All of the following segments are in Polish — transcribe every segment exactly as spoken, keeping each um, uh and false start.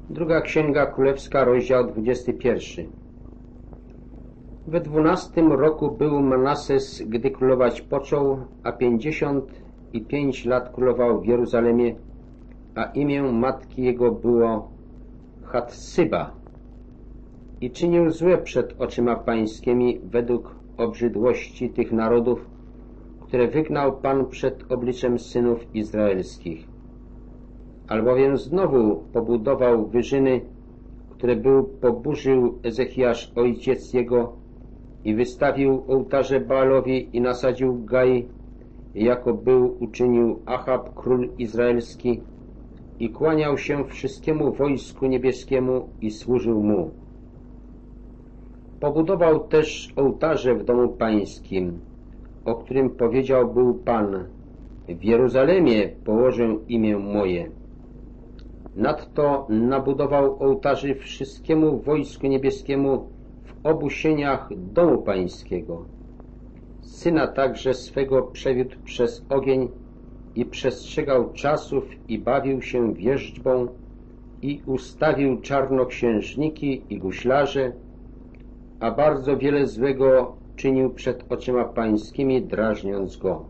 Druga Księga Królewska, rozdział dwudziesty pierwszy. We dwunastym roku był Manases, gdy królować począł, a pięćdziesiąt i pięć lat królował w Jeruzalemie, a imię matki jego było Hatsyba. I czynił złe przed oczyma pańskimi według obrzydłości tych narodów, które wygnał Pan przed obliczem synów izraelskich. Albowiem znowu pobudował wyżyny, które był poburzył Ezechiasz ojciec jego i wystawił ołtarze Baalowi i nasadził Gai, jako był uczynił Achab król izraelski i kłaniał się wszystkiemu wojsku niebieskiemu i służył mu. Pobudował też ołtarze w domu pańskim, o którym powiedział był Pan: w Jeruzalemie położę imię moje. Nadto nabudował ołtarzy wszystkiemu wojsku niebieskiemu w obu sieniach domu pańskiego. Syna także swego przewiódł przez ogień i przestrzegał czasów i bawił się wierzchbą i ustawił czarnoksiężniki i guślarze, a bardzo wiele złego czynił przed oczyma pańskimi, drażniąc go.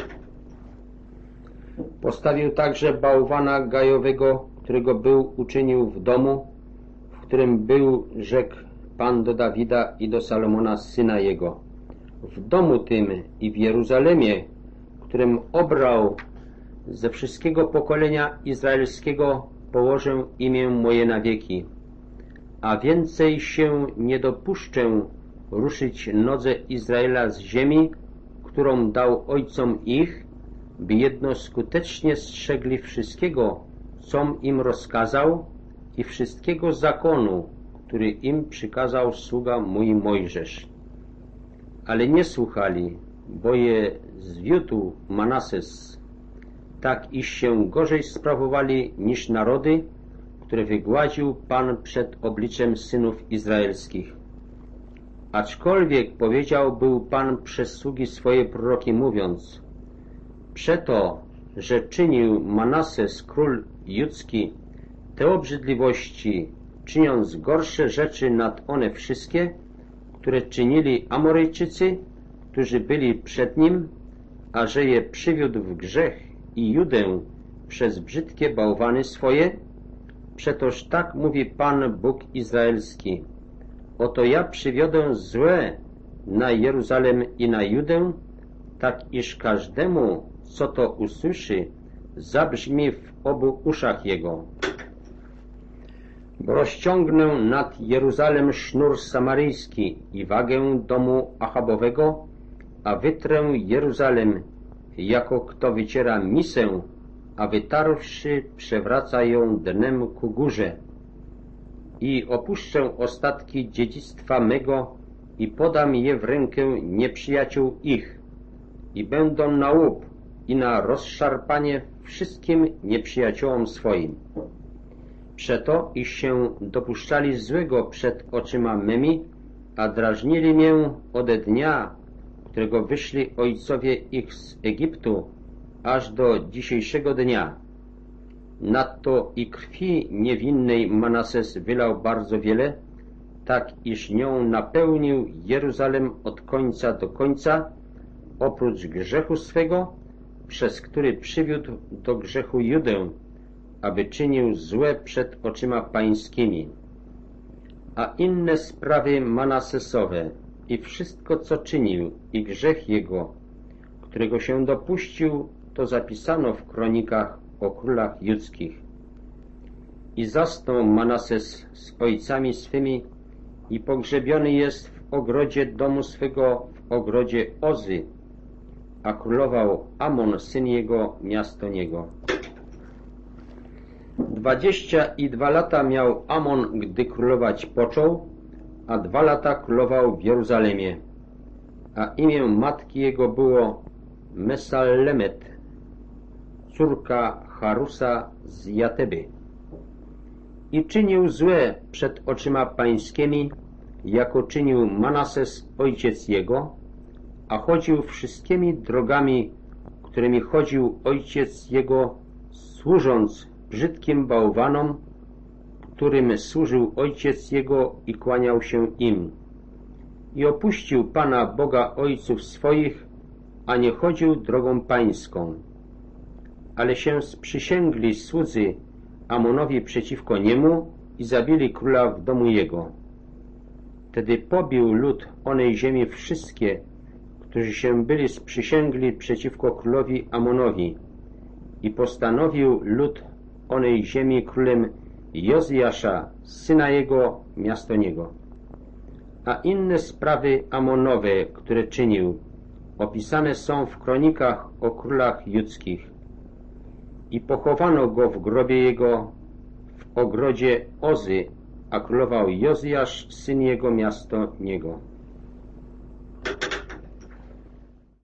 Postawił także bałwana gajowego, którego był uczynił w domu, w którym był, rzekł Pan do Dawida i do Salomona syna jego: w domu tym i w Jeruzalemie, którym obrał ze wszystkiego pokolenia izraelskiego, położę imię moje na wieki, a więcej się nie dopuszczę ruszyć nodze Izraela z ziemi, którą dał ojcom ich, by jedno skutecznie strzegli wszystkiego, com im rozkazał, i wszystkiego zakonu, który im przykazał sługa mój Mojżesz. Ale nie słuchali, bo je zwiódł Manases, tak iż się gorzej sprawowali niż narody, które wygładził Pan przed obliczem synów izraelskich. Aczkolwiek powiedział był Pan przez sługi swoje proroki, mówiąc: przeto, że czynił Manases król judzki te obrzydliwości, czyniąc gorsze rzeczy nad one wszystkie, które czynili Amoryjczycy, którzy byli przed nim, a że je przywiódł w grzech i Judę przez brzydkie bałwany swoje, przetoż tak mówi Pan Bóg Izraelski: oto ja przywiodę złe na Jeruzalem i na Judę, tak iż każdemu, co to usłyszy, zabrzmi w obu uszach jego. Bo rozciągnę nad Jeruzalem sznur samaryjski i wagę domu Achabowego, a wytrę Jeruzalem, jako kto wyciera misę, a wytarłszy przewraca ją dnem ku górze. I opuszczę ostatki dziedzictwa mego i podam je w rękę nieprzyjaciół ich, i będą na łup i na rozszarpanie wszystkim nieprzyjaciołom swoim. Przeto, iż się dopuszczali złego przed oczyma mymi, a drażnili mię ode dnia, którego wyszli ojcowie ich z Egiptu, aż do dzisiejszego dnia. Nadto i krwi niewinnej Manases wylał bardzo wiele, tak iż nią napełnił Jeruzalem od końca do końca, oprócz grzechu swego, przez który przywiódł do grzechu Judę, aby czynił złe przed oczyma pańskimi. A inne sprawy Manasesowe i wszystko, co czynił, i grzech jego, którego się dopuścił, to zapisano w kronikach o królach judzkich. I zasnął Manases z ojcami swymi i pogrzebiony jest w ogrodzie domu swego, w ogrodzie Ozy, a królował Amon, syn jego, miasto niego. Dwadzieścia i dwa lata miał Amon, gdy królować począł, a dwa lata królował w Jeruzalemie, a imię matki jego było Mesallemet, córka Harusa z Jateby. I czynił złe przed oczyma pańskimi, jako czynił Manases ojciec jego, a chodził wszystkimi drogami, którymi chodził ojciec jego, służąc brzydkim bałwanom, którym służył ojciec jego i kłaniał się im. I opuścił Pana Boga ojców swoich, a nie chodził drogą pańską. Ale się sprzysięgli słudzy Amonowi przeciwko niemu i zabili króla w domu jego. Wtedy pobił lud onej ziemi wszystkie, którzy się byli sprzysięgli przeciwko królowi Amonowi, i postanowił lud onej ziemi królem Jozjasza, syna jego, miasto niego. A inne sprawy Amonowe, które czynił, opisane są w kronikach o królach judzkich. I pochowano go w grobie jego w ogrodzie Ozy, a królował Jozjasz, syn jego, miasto niego.